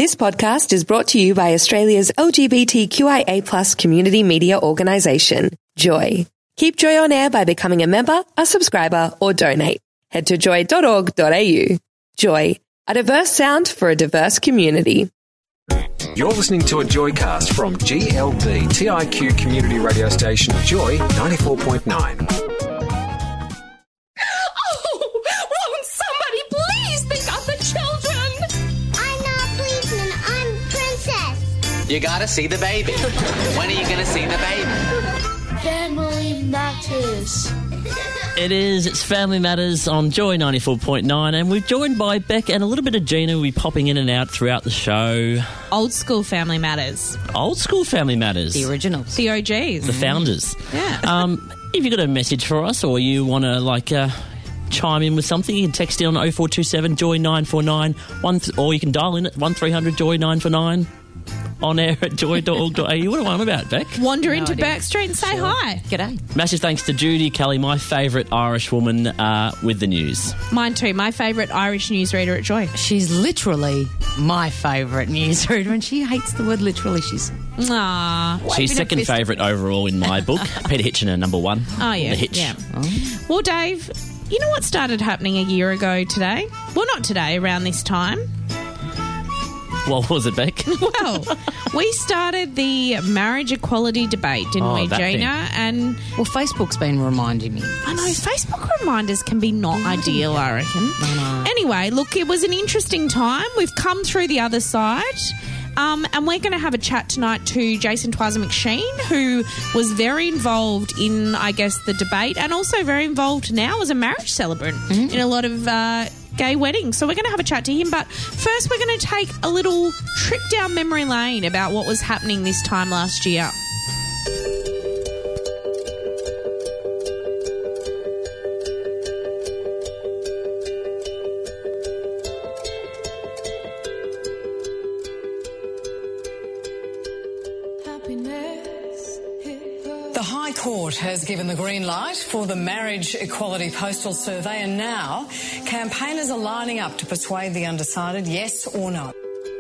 This podcast is brought to you by Australia's LGBTQIA+ community media organisation, Joy. Keep Joy on air by becoming a member, a subscriber, or donate. Head to joy.org.au. Joy, a diverse sound for a diverse community. You're listening to a Joycast from GLB TIQ community radio station Joy 94.9. You gotta see the baby. When are you gonna see the baby? Family Matters. It is. It's Family Matters on Joy 94.9, and we're joined by Beck and a little bit of Gina. We'll be popping in and out throughout the show. Old school Family Matters. Old school Family Matters. The originals. The OGs. The founders. Yeah. If you've got a message for us or you want to, chime in with something, you can text in on 0427 Joy 949, or you can dial in at 1300 Joy 949. On air at joy.org.au. What am I about, Beck? Wander into Burke Street and say hi. G'day. Massive thanks to Judy Kelly, my favourite Irish woman with the news. Mine too. My favourite Irish newsreader at Joy. She's literally my favourite newsreader, and she hates the word literally. She's She's second favourite overall in my book. Peter Hitchener, number one. Oh, yeah. The Hitch. Yeah. Oh. Well, Dave, you know what started happening a year ago today? Well, not today, around this time. What was it, Beck? Well, we started the marriage equality debate, didn't we, Gina? And Facebook's been reminding me. I know, Facebook reminders can be not ideal, I reckon. No. Anyway, look, it was an interesting time. We've come through the other side. And we're going to have a chat tonight to Jason Twaza McSheen, who was very involved in, I guess, the debate, and also very involved now as a marriage celebrant in a lot of gay weddings. So we're going to have a chat to him. But first, we're going to take a little trip down memory lane about what was happening this time last year. The High Court has given the green light for the Marriage Equality Postal Survey, and now campaigners are lining up to persuade the undecided yes or no.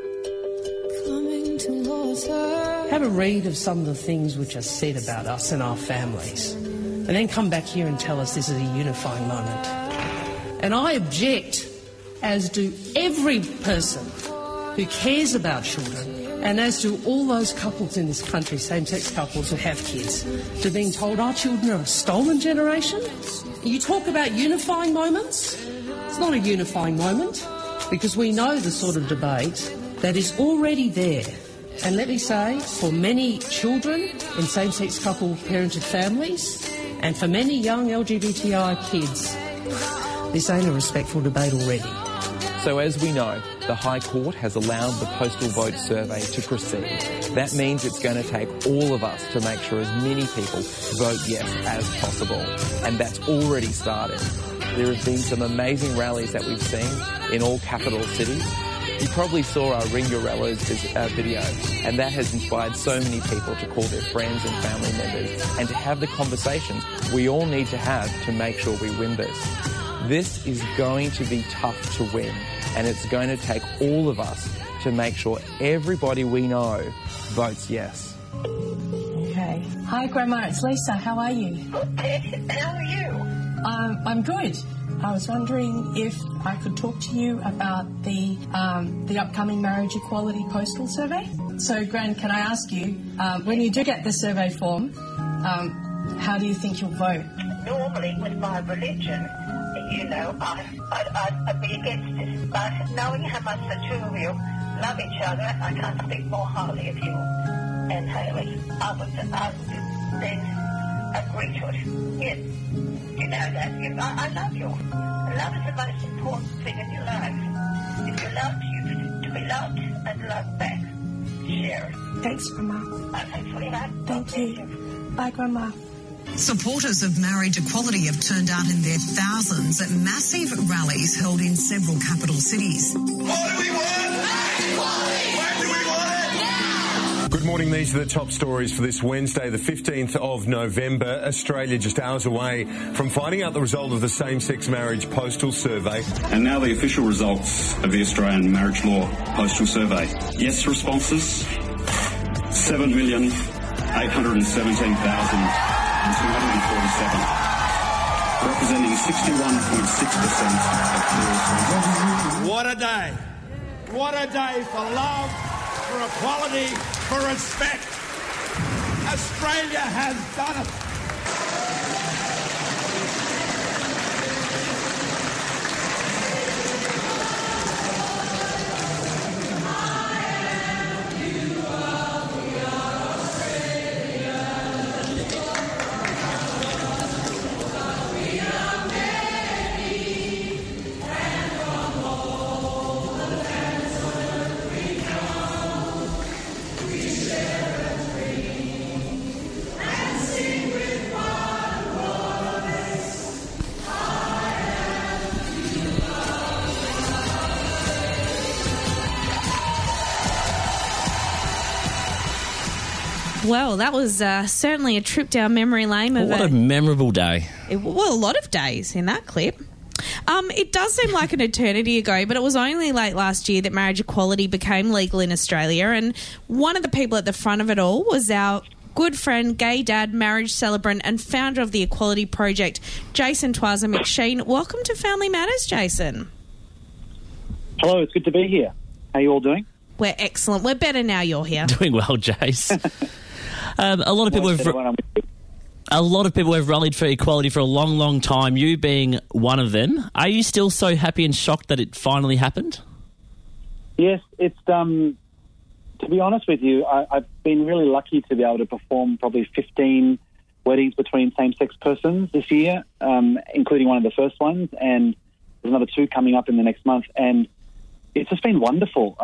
Have a read of some of the things which are said about us and our families, and then come back here and tell us this is a unifying moment. And I object, as do every person who cares about children, and as do all those couples in this country, same-sex couples who have kids, to being told our children are a stolen generation. You talk about unifying moments. It's not a unifying moment, because we know the sort of debate that is already there. And let me say, for many children in same-sex couple parented families, and for many young LGBTI kids, this ain't a respectful debate already. So as we know, the High Court has allowed the postal vote survey to proceed. That means it's going to take all of us to make sure as many people vote yes as possible. And that's already started. There have been some amazing rallies that we've seen in all capital cities. You probably saw our Ring Your Rellos video, and that has inspired so many people to call their friends and family members and to have the conversations we all need to have to make sure we win this. This is going to be tough to win, and it's going to take all of us to make sure everybody we know votes yes. Okay. Hi, Grandma. It's Lisa. How are you? How are you? I'm good. I was wondering if I could talk to you about the upcoming Marriage Equality Postal Survey. So, Gran, can I ask you, when you do get the survey form, how do you think you'll vote? Normally, with my religion, you know, I'd be against this. But knowing how much the two of you love each other, I can't speak more highly of you and Haley. I would then agree to it. Yes. You know that. I love you. Love is the most important thing in your life. If you love, you to be loved and loved back. Share it. Thanks, Grandma. Thank you. Bye, Grandma. Supporters of marriage equality have turned out in their thousands at massive rallies held in several capital cities. What do we want? Marriage equality! When do we want it? Now! Good morning. These are the top stories for this Wednesday, the 15th of November. Australia just hours away from finding out the result of the same-sex marriage postal survey. And now the official results of the Australian Marriage Law Postal Survey. Yes responses, 7,817,247, representing 61.6% of clear responses. What a day. What a day for love, for equality, for respect. Australia has done it. Well, that was certainly a trip down memory lane. What a memorable day. A lot of days in that clip. It does seem like an eternity ago, but it was only late last year that marriage equality became legal in Australia, and one of the people at the front of it all was our good friend, gay dad, marriage celebrant and founder of the Equality Project, Jason Twaza McSheen. Welcome to Family Matters, Jason. Hello, it's good to be here. How are you all doing? We're excellent. We're better now you're here. Doing well, Jace. A lot of people have rallied for equality for a long, long time, you being one of them. Are you still so happy and shocked that it finally happened? Yes, it's to be honest with you, I've been really lucky to be able to perform probably 15 weddings between same-sex persons this year, including one of the first ones, and there's another 2 coming up in the next month, and it's just been wonderful.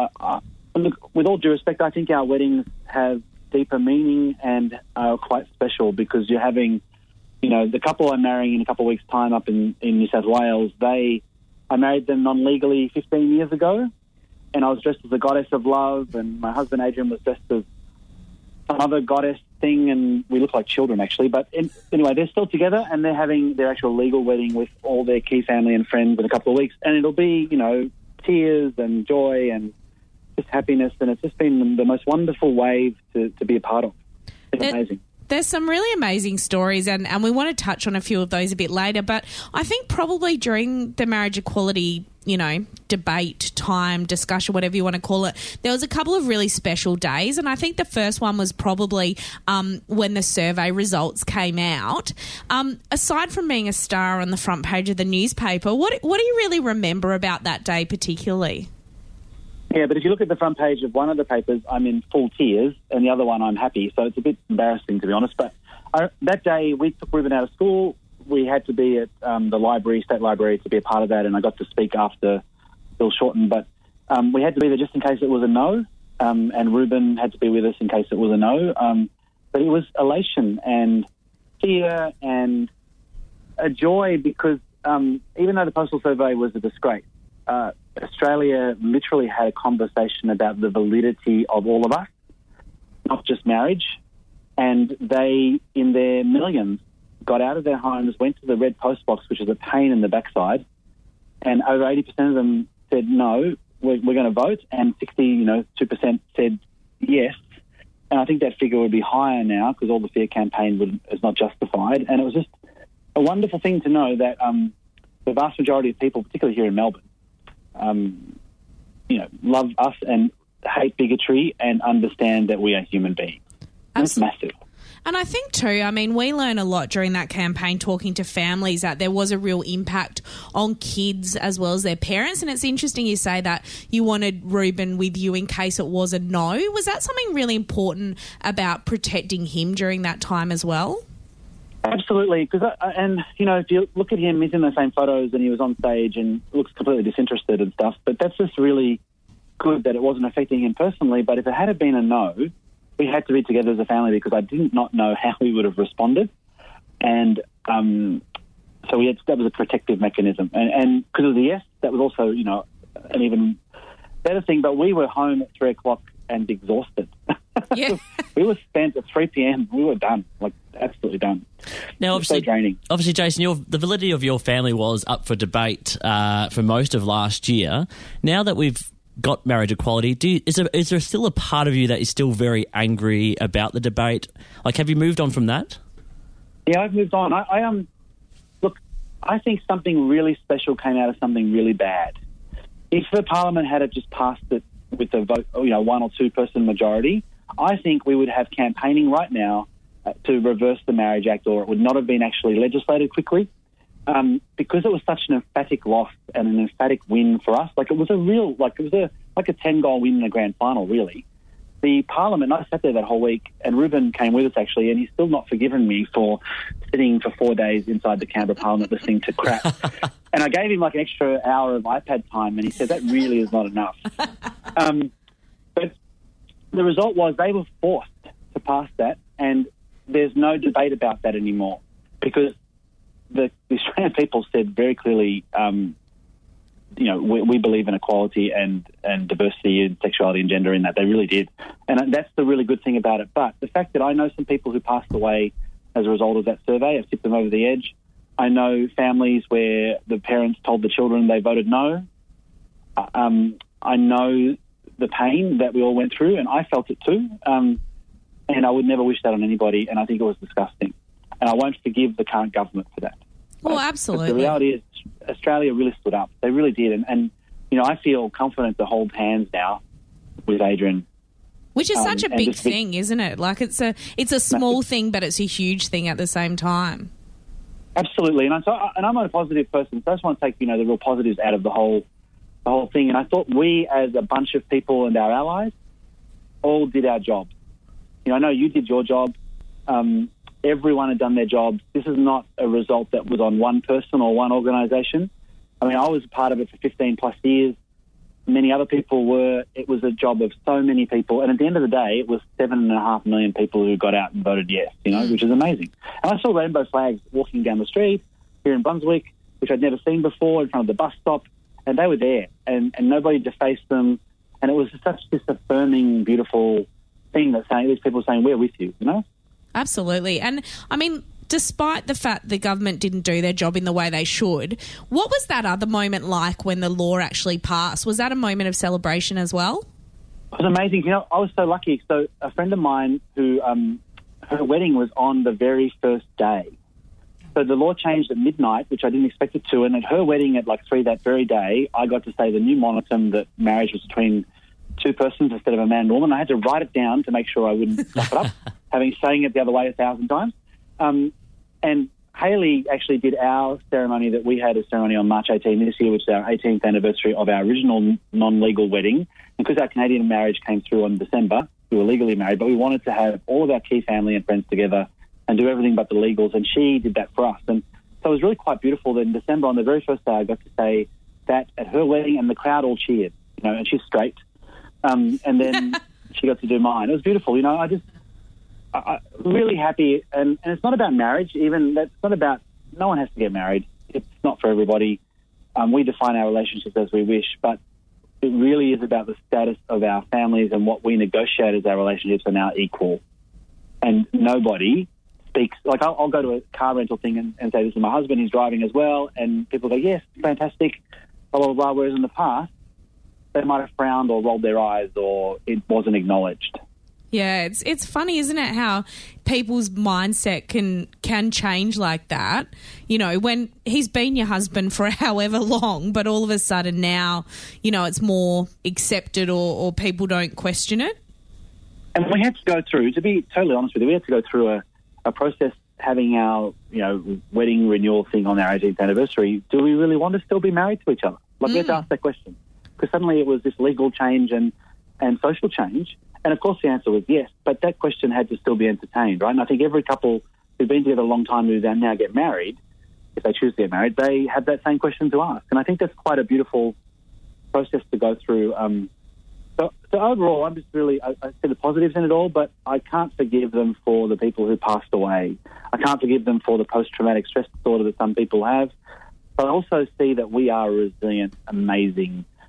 Look, with all due respect, I think our weddings have deeper meaning and are quite special because you're having, the couple I'm marrying in a couple of weeks' time up in New South Wales, I married them non-legally 15 years ago, and I was dressed as a goddess of love, and my husband Adrian was dressed as some other goddess thing, and we look like children actually. But anyway, they're still together, and they're having their actual legal wedding with all their key family and friends in a couple of weeks, and it'll be, tears and joy and just happiness, and it's just been the most wonderful wave to be a part of. It's amazing. There's some really amazing stories, and we want to touch on a few of those a bit later, but I think probably during the marriage equality, debate, time, discussion, whatever you want to call it, there was a couple of really special days, and I think the first one was probably when the survey results came out. Aside from being a star on the front page of the newspaper, what do you really remember about that day particularly? Yeah, but if you look at the front page of one of the papers, I'm in full tears, and the other one I'm happy, so it's a bit embarrassing, to be honest. But that day, we took Ruben out of school. We had to be at the state library, to be a part of that, and I got to speak after Bill Shorten. But we had to be there just in case it was a no, and Ruben had to be with us in case it was a no. But it was elation and fear and a joy because even though the postal survey was a disgrace, Australia literally had a conversation about the validity of all of us, not just marriage. And they, in their millions, got out of their homes, went to the red post box, which is a pain in the backside, and over 80% of them said no, we're going to vote, and 2% said yes. And I think that figure would be higher now because all the fear campaign is not justified. And it was just a wonderful thing to know that the vast majority of people, particularly here in Melbourne, love us and hate bigotry and understand that we are human beings. That's massive. And I think too, we learn a lot during that campaign talking to families that there was a real impact on kids as well as their parents. And it's interesting you say that you wanted Ruben with you in case it was a no. Was that something really important about protecting him during that time as well? Absolutely. If you look at him, he's in the same photos and he was on stage and looks completely disinterested and stuff. But that's just really good that it wasn't affecting him personally. But if it had been a no, we had to be together as a family because I did not know how we would have responded. And so that was a protective mechanism. And because it was a yes, that was also, an even better thing. But we were home at 3 o'clock and exhausted. Yeah. We were spent at 3 p.m. We were done, like absolutely done. Now, obviously, so draining. Obviously, Jason, the validity of your family was up for debate for most of last year. Now that we've got marriage equality, is there still a part of you that is still very angry about the debate? Like, have you moved on from that? Yeah, I've moved on. Look, I think something really special came out of something really bad. If the Parliament had just passed it with a vote, 1 or 2 person majority, I think we would have campaigning right now to reverse the Marriage Act, or it would not have been actually legislated quickly, because it was such an emphatic loss and an emphatic win for us. Like, it was a 10-goal win in the grand final, really. The Parliament, I sat there that whole week, and Ruben came with us, actually, and he's still not forgiven me for sitting for 4 days inside the Canberra Parliament listening to crap. And I gave him like an extra hour of iPad time, and he said that really is not enough. But the result was they were forced to pass that, and there's no debate about that anymore, because the Australian people said very clearly, we believe in equality and diversity and sexuality and gender, in that they really did. And that's the really good thing about it. But the fact that I know some people who passed away as a result of that survey, I've tipped them over the edge. I know families where the parents told the children they voted no. I know the pain that we all went through, and I felt it too. And I would never wish that on anybody, and I think it was disgusting. And I won't forgive the current government for that. Well, absolutely. But the reality is Australia really stood up. They really did. And I feel confident to hold hands now with Adrian. Which is such a big thing, isn't it? Like, it's a small thing, but it's a huge thing at the same time. Absolutely. And I'm a positive person, so I just want to take, the real positives out of the whole thing. And I thought we, as a bunch of people and our allies, all did our jobs. I know you did your job. Everyone had done their jobs. This is not a result that was on one person or one organisation. I mean, I was part of it for 15 plus years. Many other people were. It was a job of so many people. And at the end of the day, it was 7.5 million people who got out and voted yes, which is amazing. And I saw rainbow flags walking down the street here in Brunswick, which I'd never seen before, in front of the bus stop. And they were there, and nobody defaced them. And it was such this affirming, beautiful thing that these people saying, we're with you, Absolutely. And, I mean, despite the fact the government didn't do their job in the way they should, what was that other moment like when the law actually passed? Was that a moment of celebration as well? It was amazing. I was so lucky. So a friend of mine who, her wedding was on the very first day. So the law changed at midnight, which I didn't expect it to, and at her wedding at 3 that very day, I got to say the new monotum that marriage was between 2 persons instead of a man and woman. I had to write it down to make sure I wouldn't stuff it up, having saying it the other way 1,000 times. And Hayley actually did our ceremony that we had a ceremony on March 18 this year, which is our 18th anniversary of our original non-legal wedding. And because our Canadian marriage came through on December, we were legally married, but we wanted to have all of our key family and friends together and do everything but the legals, and she did that for us. And so it was really quite beautiful that in December, on the very first day, I got to say that at her wedding, and the crowd all cheered, and she's straight. And then she got to do mine. It was beautiful, I'm really happy. And it's not about marriage, even. That's not about, no one has to get married. It's not for everybody. We define our relationships as we wish, but it really is about the status of our families, and what we negotiate as our relationships are now equal. And nobody speaks, I'll go to a car rental thing and say, this is my husband, he's driving as well, and people go, yes, fantastic, blah, blah, blah, whereas in the past, they might have frowned or rolled their eyes, or it wasn't acknowledged. Yeah, it's funny, isn't it, how people's mindset can change like that. When he's been your husband for however long, but all of a sudden now, it's more accepted, or people don't question it. And we had to go through, to be totally honest with you, we had to go through a process having our, wedding renewal thing on our 18th anniversary. Do we really want to still be married to each other? We had to ask that question. Because suddenly it was this legal change and social change. And, of course, the answer was yes, but that question had to still be entertained, right? And I think every couple who've been together a long time who now get married, if they choose to get married, they have that same question to ask. And I think that's quite a beautiful process to go through. So overall, I'm just really, I see the positives in it all, but I can't forgive them for the people who passed away. I can't forgive them for the post-traumatic stress disorder that some people have. But I also see that we are a resilient, amazing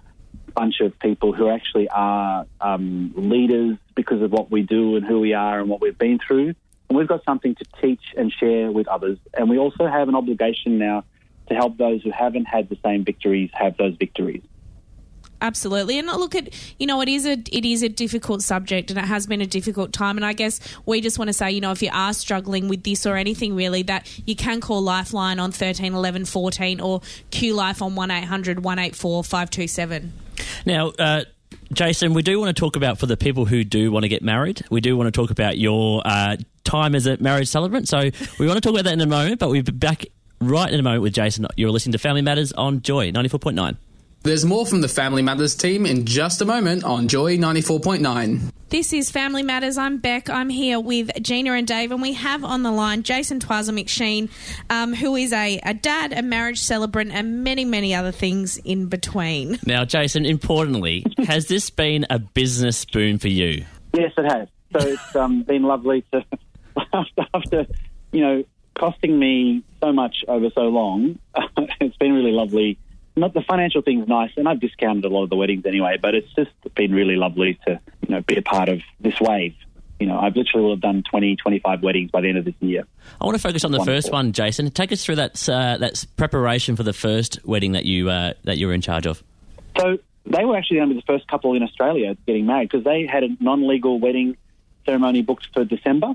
bunch of people who actually are leaders because of what we do and who we are and what we've been through. And we've got something to teach and share with others. And we also have an obligation now to help those who haven't had the same victories have those victories. Absolutely. And look, it is a difficult subject, and it has been a difficult time. And I guess we just want to say, if you are struggling with this or anything really, that you can call Lifeline on 13 11 14 or Q-Life on 1800 184 527. Now, Jason, we do want to talk about, for the people who do want to get married, we do want to talk about your time as a marriage celebrant. So we want to talk about that in a moment, but we'll be back right in a moment with Jason. You're listening to Family Matters on Joy 94.9. There's more from the Family Matters team in just a moment on Joy 94.9. This is Family Matters. I'm Beck. I'm here with Gina and Dave, and we have on the line Jason Twiza McSheen, who is a dad, a marriage celebrant, and many, many other things in between. Now, Jason, importantly, has this been a business boom for you? Yes, it has. So it's been lovely to, after costing me so much over so long, it's been really lovely. Not the financial thing's nice, and I've discounted a lot of the weddings anyway, but it's just been really lovely to, be a part of this wave. I've literally will have done 20, 25 weddings by the end of this year. I want to focus on the first one, Jason. Take us through that preparation for the first wedding that you were in charge of. So they were actually going to be the first couple in Australia getting married, because they had a non-legal wedding ceremony booked for December,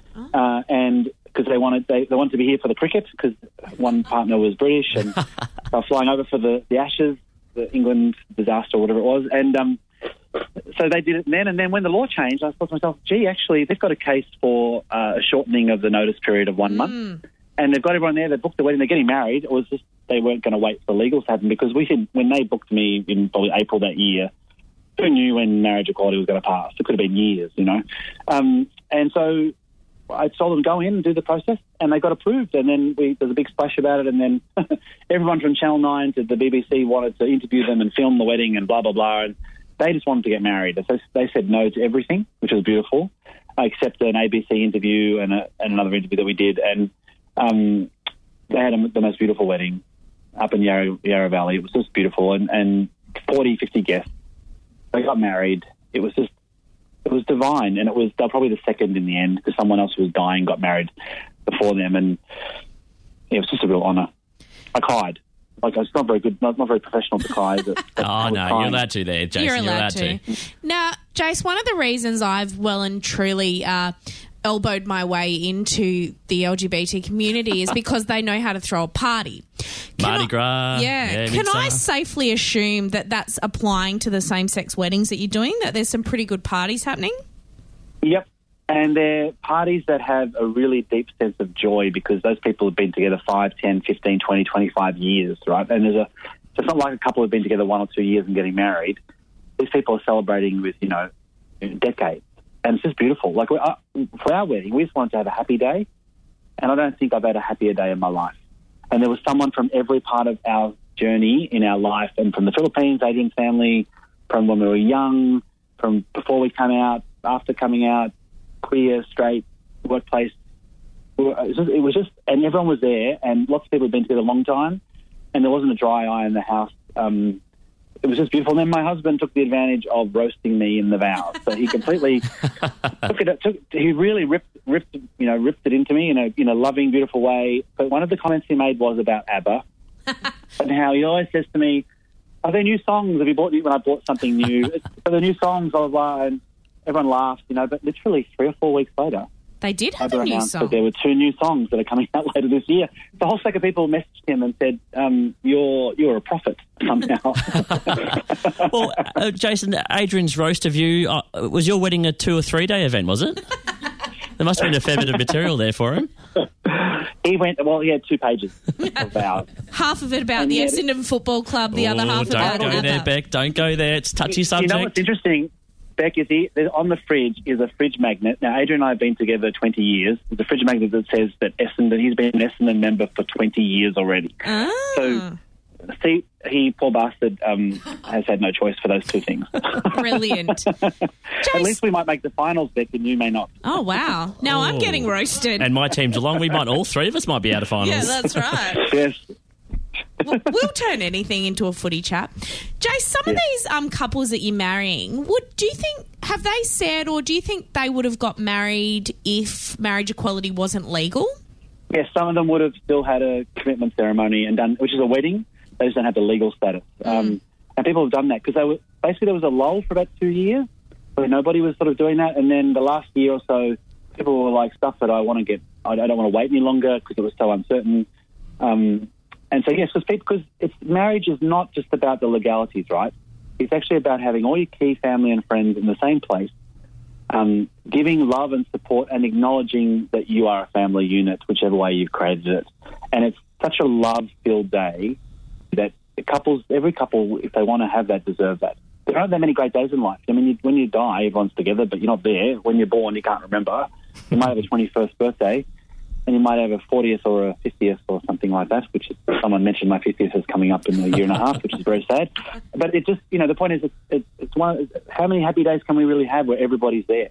and because they wanted to be here for the cricket, because one partner was British and they were flying over for the Ashes, the England disaster or whatever it was, and so they did it then. And then when the law changed, I thought to myself, gee, actually they've got a case for a shortening of the notice period of 1 month, and they've got everyone there. They booked the wedding. They're getting married. It was just they weren't going to wait for legals to happen, because we said when they booked me in probably April that year, who knew when marriage equality was going to pass? It could have been years, and so I told them go in and do the process, and they got approved. And then there's a big splash about it, and then everyone from Channel 9 to the BBC wanted to interview them and film the wedding and blah, blah, blah. And they just wanted to get married. So they said no to everything, which was beautiful, except an ABC interview and another interview that we did. And they had the most beautiful wedding up in Yarra Valley. It was just beautiful, and 40, 50 guests. They got married. It was divine, and they're probably the second in the end, because someone else who was dying got married before them, and it was just a real honour. I cried. It's not very good, not very professional to cry. Oh, no, you're allowed to there, Jason. You're allowed to. Now, Jace, one of the reasons I've well and truly elbowed my way into the LGBT community is because they know how to throw a party. Mardi Gras. Yeah. Can I safely assume that that's applying to the same-sex weddings that you're doing, that there's some pretty good parties happening? Yep. And they're parties that have a really deep sense of joy, because those people have been together 5, 10, 15, 20, 25 years, right? And so it's not like a couple have been together 1 or 2 years and getting married. These people are celebrating with, decades. And it's just beautiful. For our wedding, we just wanted to have a happy day, and I don't think I've had a happier day in my life. And there was someone from every part of our journey in our life, and from the Philippines, Adrian's family, from when we were young, from before we come out, after coming out, queer, straight, workplace. It was just, and everyone was there, and lots of people had been together a long time, and there wasn't a dry eye in the house. It was just beautiful. And then my husband took the advantage of roasting me in the vows. So he completely he really ripped it into me in a loving, beautiful way. But one of the comments he made was about ABBA and how he always says to me, "Are there new songs? Have you bought when I bought something new? So the new songs, blah, blah, blah." And everyone laughed, But literally 3 or 4 weeks later, they did have a new song. That there were 2 new songs that are coming out later this year. The whole stack of people messaged him and said, "You're a prophet somehow." Well, Jason, Adrian's roast of you, was your wedding a 2 or 3 day event, was it? There must have been a fair bit of material there for him. He had 2 pages of vows. Half of it about the Essendon Football Club, the other half about Don't go there, Beck. Don't go there. It's a touchy subject. You know what's interesting? Beck, on the fridge is a fridge magnet. Now, Adrian and I have been together 20 years. There's a fridge magnet that says that he's been an Essendon member for 20 years already. So, see, he, poor bastard, has had no choice for those 2 things. Brilliant. At least we might make the finals, Beck, and you may not. Oh, wow. Now I'm getting roasted. And my team, Geelong, all 3 of us might be out of finals. Yeah, that's right. Yes. We'll turn anything into a footy chat. Jace, some of these couples that you're marrying, have they said, or do you think they would have got married if marriage equality wasn't legal? Yes, some of them would have still had a commitment ceremony and done, which is a wedding. They just don't have the legal status. And people have done that because there was a lull for about 2 years where nobody was sort of doing that. And then the last year or so, people were like, stuff that I don't want to wait any longer because it was so uncertain. And so, yes, because marriage is not just about the legalities, right? It's actually about having all your key family and friends in the same place, giving love and support and acknowledging that you are a family unit, whichever way you've created it. And it's such a love-filled day that every couple, if they want to have that, deserve that. There aren't that many great days in life. I mean, when you die, everyone's together, but you're not there. When you're born, you can't remember. You might have a 21st birthday, and you might have a 40th or a 50th or something like that, which is, someone mentioned my 50th is coming up in a year and a half, which is very sad. But it just, the point is, it's how many happy days can we really have where everybody's there?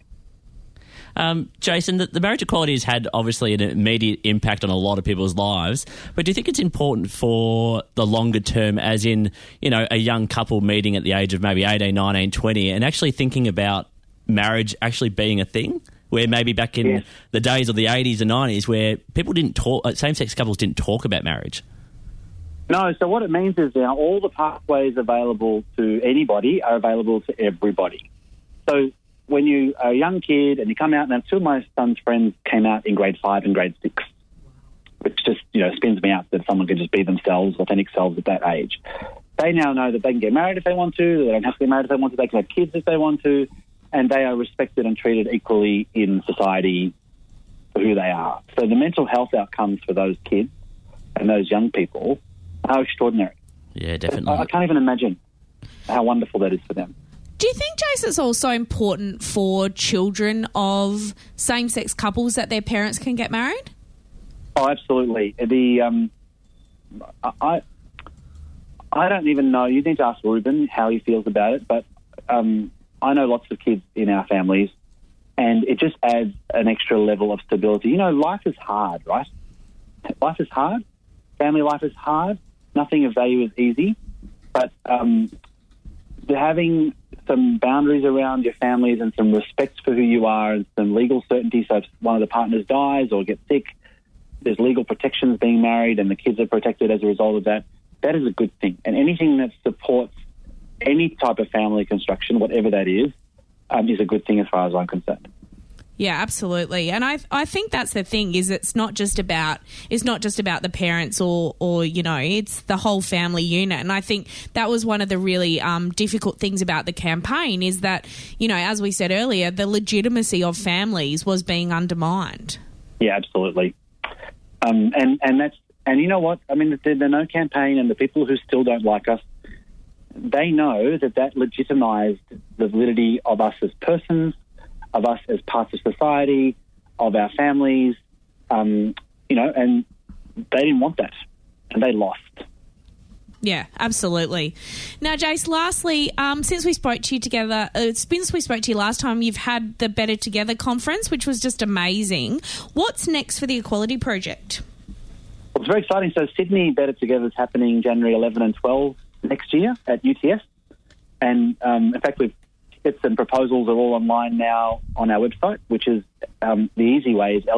Jason, the marriage equality has had obviously an immediate impact on a lot of people's lives, but do you think it's important for the longer term, as in, a young couple meeting at the age of maybe 18, 19, 20 and actually thinking about marriage actually being a thing? Where maybe back in the days of the 80s and 90s where people didn't talk, same-sex couples didn't talk about marriage. No, so what it means is now all the pathways available to anybody are available to everybody. So when you are a young kid and you come out, and two of my son's friends came out in grade 5 and grade 6, which just, spins me out that someone can just be themselves, authentic selves at that age. They now know that they can get married if they want to, they don't have to get married if they want to, they can have kids if they want to, and they are respected and treated equally in society for who they are. So the mental health outcomes for those kids and those young people are extraordinary. Yeah, definitely. I can't even imagine how wonderful that is for them. Do you think, Jace, it's also important for children of same-sex couples that their parents can get married? Oh, absolutely. I don't even know. You need to ask Ruben how he feels about it, but I know lots of kids in our families, and it just adds an extra level of stability. Life is hard, right? Life is hard. Family life is hard. Nothing of value is easy. But having some boundaries around your families and some respect for who you are and some legal certainty, so if one of the partners dies or gets sick, there's legal protections being married and the kids are protected as a result of that, that is a good thing. And anything that supports any type of family construction, whatever that is a good thing as far as I'm concerned. Yeah, absolutely. And I think that's the thing, is it's not just about the parents or it's the whole family unit. And I think that was one of the really difficult things about the campaign, is that, as we said earlier, the legitimacy of families was being undermined. Yeah, absolutely. And you know what? I mean, the No campaign and the people who still don't like us, they know that legitimised the validity of us as persons, of us as parts of society, of our families, and they didn't want that, and they lost. Yeah, absolutely. Now, Jace, lastly, since we spoke to you last time, you've had the Better Together conference, which was just amazing. What's next for the Equality Project? Well, it's very exciting. So Sydney Better Together is happening January 11 and 12 next year at UTS. And, in fact, tickets and proposals are all online now on our website, which is the easy way is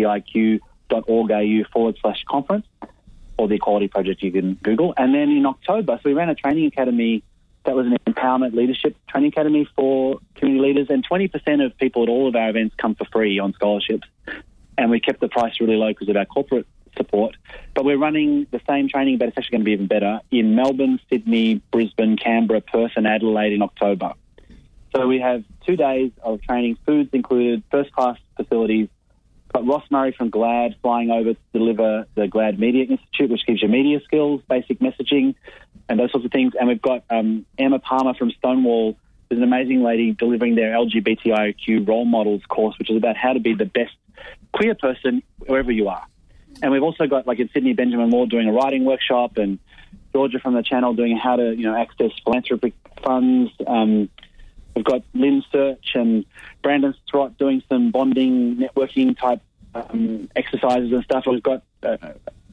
lgbtiq.org.au/conference, or the Equality Project you can Google. And then in October, so we ran a training academy that was an empowerment leadership training academy for community leaders, and 20% of people at all of our events come for free on scholarships. And we kept the price really low because of our corporate support. But we're running the same training, but it's actually going to be even better, in Melbourne, Sydney, Brisbane, Canberra, Perth and Adelaide in October. So we have 2 days of training, foods included, first-class facilities. Got Ross Murray from GLAD flying over to deliver the GLAD Media Institute, which gives you media skills, basic messaging, and those sorts of things. And we've got Emma Palmer from Stonewall, who's an amazing lady, delivering their LGBTIQ role models course, which is about how to be the best queer person wherever you are. And we've also got, like in Sydney, Benjamin Moore doing a writing workshop, and Georgia from the Channel doing how to, access philanthropic funds. We've got Lynn Search and Brandon Strott doing some bonding, networking type exercises and stuff. We've got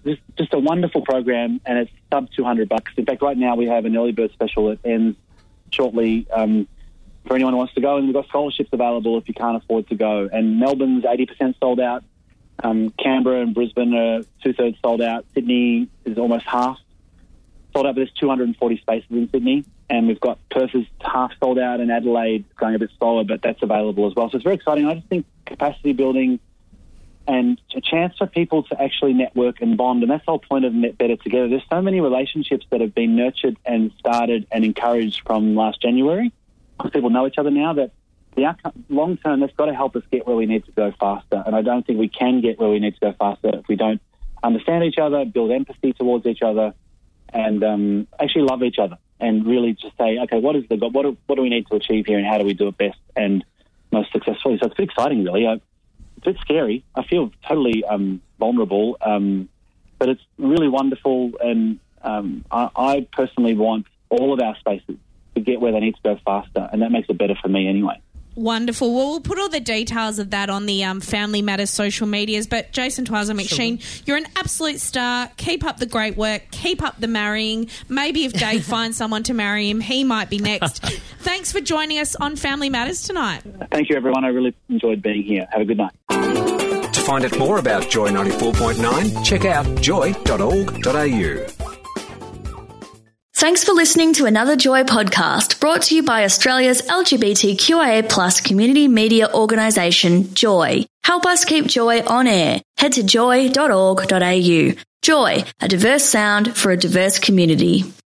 just a wonderful program, and it's sub $200. In fact, right now we have an early bird special that ends shortly for anyone who wants to go, and we've got scholarships available if you can't afford to go. And Melbourne's 80% sold out. Canberra and Brisbane are 2/3 sold out. Sydney is almost half sold out, but there's 240 spaces in Sydney. And we've got Perth is half sold out, and Adelaide going a bit slower, but that's available as well. So it's very exciting. I just think capacity building and a chance for people to actually network and bond, and that's the whole point of Net Better Together. There's so many relationships that have been nurtured and started and encouraged from last January. People know each other now, that the outcome, long term, that's got to help us get where we need to go faster. And I don't think we can get where we need to go faster if we don't understand each other, build empathy towards each other, and actually love each other, and really just say, okay, what do we need to achieve here, and how do we do it best and most successfully? So it's a bit exciting, really. It's a bit scary. I feel totally vulnerable, but it's really wonderful, and I personally want all of our spaces to get where they need to go faster, and that makes it better for me anyway. Wonderful. Well, we'll put all the details of that on the Family Matters social medias. But Jason Twizel-McSheen, you're an absolute star. Keep up the great work. Keep up the marrying. Maybe if Dave finds someone to marry him, he might be next. Thanks for joining us on Family Matters tonight. Thank you, everyone. I really enjoyed being here. Have a good night. To find out more about Joy 94.9, check out joy.org.au. Thanks for listening to another Joy podcast brought to you by Australia's LGBTQIA+ community media organisation, Joy. Help us keep Joy on air. Head to joy.org.au. Joy, a diverse sound for a diverse community.